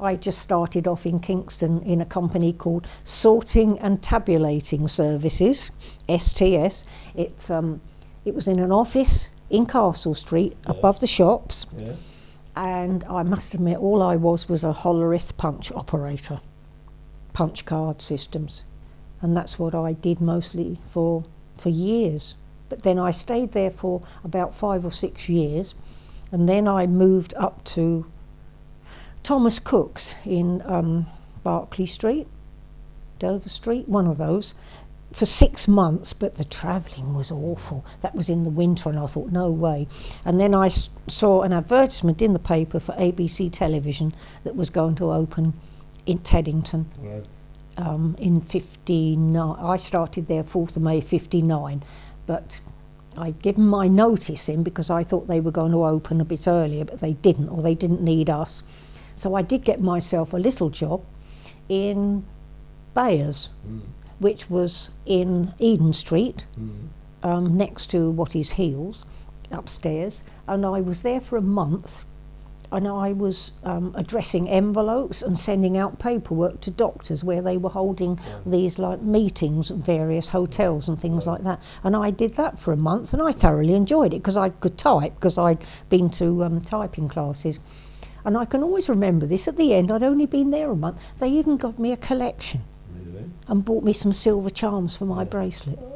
I just started off in Kingston in a company called Sorting and Tabulating Services, STS. It was in an office in Castle Street, above the shops, and I must admit all I was a Hollerith punch operator, punch card systems, and that's what I did mostly for years. But then I stayed there for about 5 or 6 years, and then I moved up to Thomas Cook's in Berkeley Street, Dover Street, one of those, for 6 months, but the travelling was awful. That was in the winter, and I thought, no way. And then I saw an advertisement in the paper for ABC Television that was going to open in Teddington in 59. I started there 4th of May 59, but I'd given my notice in because I thought they were going to open a bit earlier, but they didn't, or they didn't need us. So I did get myself a little job in Bayers, which was in Eden Street, next to what is Heels, upstairs. And I was there for a month, and I was addressing envelopes and sending out paperwork to doctors where they were holding these like meetings at various hotels and things like that. And I did that for a month, and I thoroughly enjoyed it because I could type, because I'd been to typing classes. And I can always remember this. At the end, I'd only been there a month. They even got me a collection and bought me some silver charms for my bracelet.